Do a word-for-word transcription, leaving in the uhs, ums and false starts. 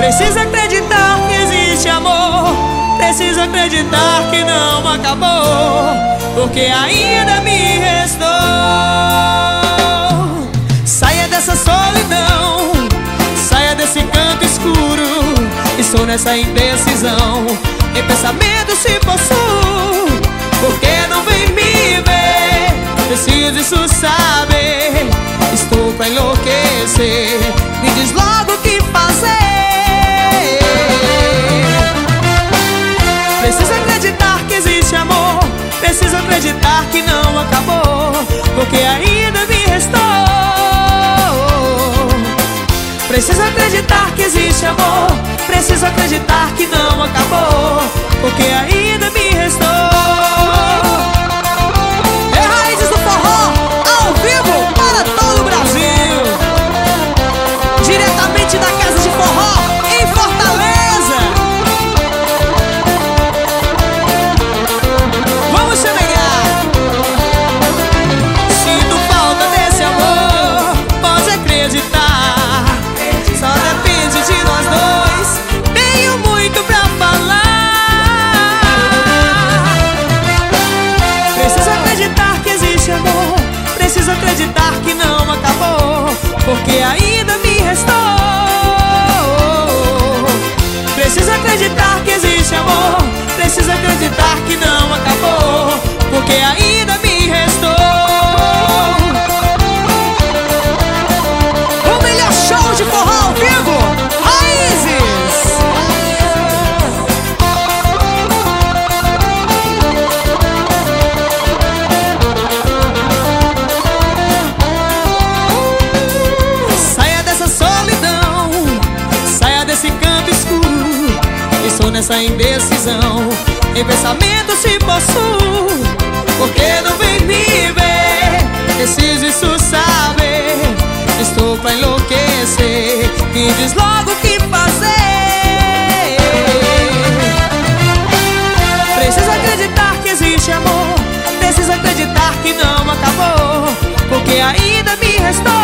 Preciso acreditar que existe amor, preciso acreditar que não acabou, porque ainda me restou. Saia dessa solidão, saia desse canto escuro. Estou nessa indecisão, em pensamento se possuo. Por que não vem me ver? Preciso isso saber. Estou pra enlouquecer, me diz logo o que fazer. Preciso acreditar que existe amor, preciso acreditar que não acabou, porque ainda me restou. Preciso acreditar que existe amor, preciso acreditar que não acabou, porque ainda me restou. É Raízes do Forró, ao vivo para todo o Brasil, diretamente da Casa de Forró em Fortaleza. Vamos semear. Sinto falta desse amor, pode acreditar, só depende de nós dois. Tenho muito pra falar. Preciso acreditar que existe amor, preciso acreditar que não acabou, porque ainda me restou. Preciso acreditar que existe amor, preciso acreditar que não acabou, porque ainda me restou. O melhor show de forró ao vivo, Raízes. Saia dessa solidão, saia desse canto escuro. Estou nessa indecisão, em pensamento se possuo. Por que não vem me ver? Preciso isso saber. Estou pra enlouquecer, me diz logo o que fazer. Preciso acreditar que existe amor, preciso acreditar que não acabou, porque ainda me restou.